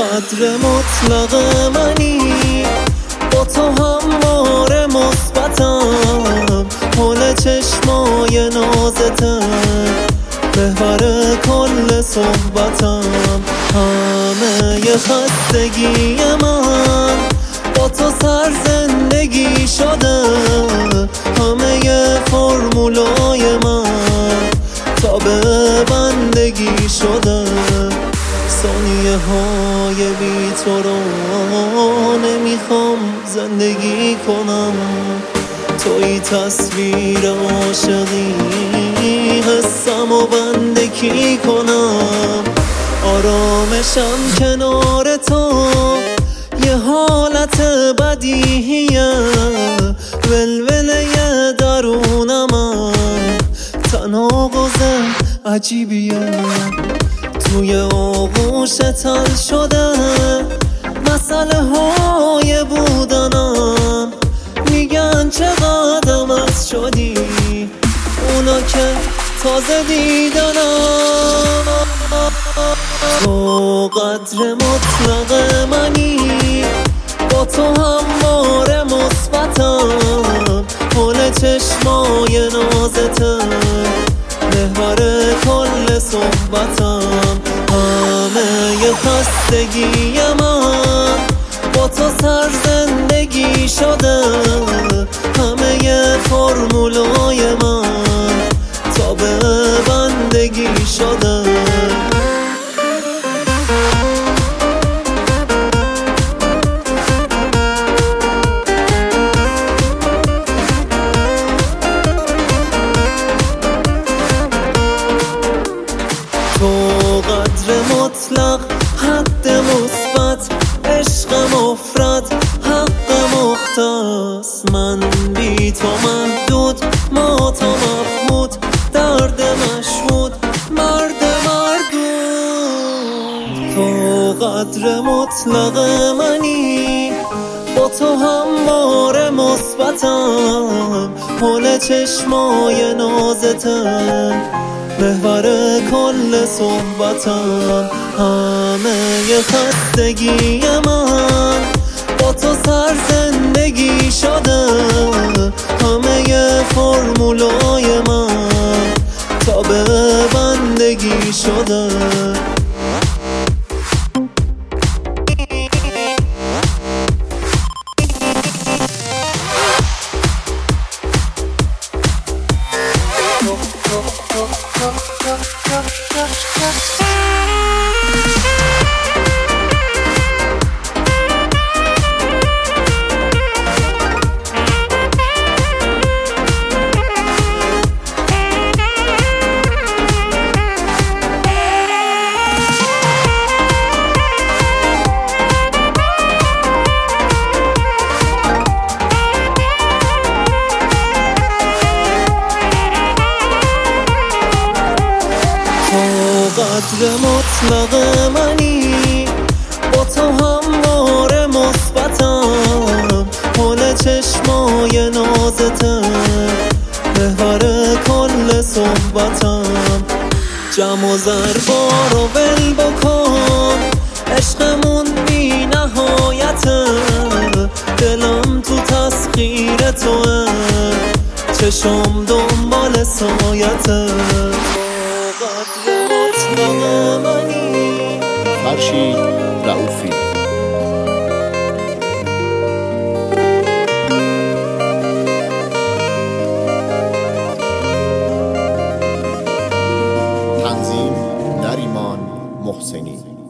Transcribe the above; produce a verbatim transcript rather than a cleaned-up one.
قدر مطلق منی، با تو همواره مثبتم، حول چشمای نازتم، محور کل صحبتم. همه ی خستگی من با تو سر زندگی شده، همه ی فرمولای من تا به بندگی شده. ثانیه های بی تو رو نمیخوام زندگی کنم، توی تصویر عاشقی حسم و بندگی کنم. آرامشم کنار تو یه حالت بدیهیه، ولوله درونم تناقض عجیبیه. توی آغوش تل شده مسئله های بودنم، میگن چقدر عوض شدی اونا که تازه دیدنم. تو قدر مطلق منی، با تو همواره مثبتم، حول چشمای نازتم، محور کل صحبتم. همه ی خستگی من با تو سر زندگی شده، همه ی فرمولای من تا به بندگی شده. تو قدر مطلق، حد مثبت، عشق مفرد، حق مختص. من بی تو محدود، ما تا مفهود، درد مشهود، مرد مردود. تو قدر مطلق منی، با تو همواره مثبتم، حول چشمای نازتم، محور کل صحبتم. همه ی خستگی من با تو سر زندگی شده، همه ی فرمولای من تا به بندگی شده. قدر مطلق منی، با تو همواره مثبتم، حول چشمای نازتم، محور کل صحبتم. جمع و ضربا رو ول بکن، عشقمون بی نهایته، دلم تو تسخیر توه، چشم دنبال سایته. فرشید رئوفی. تنظیم نریمان محسنی.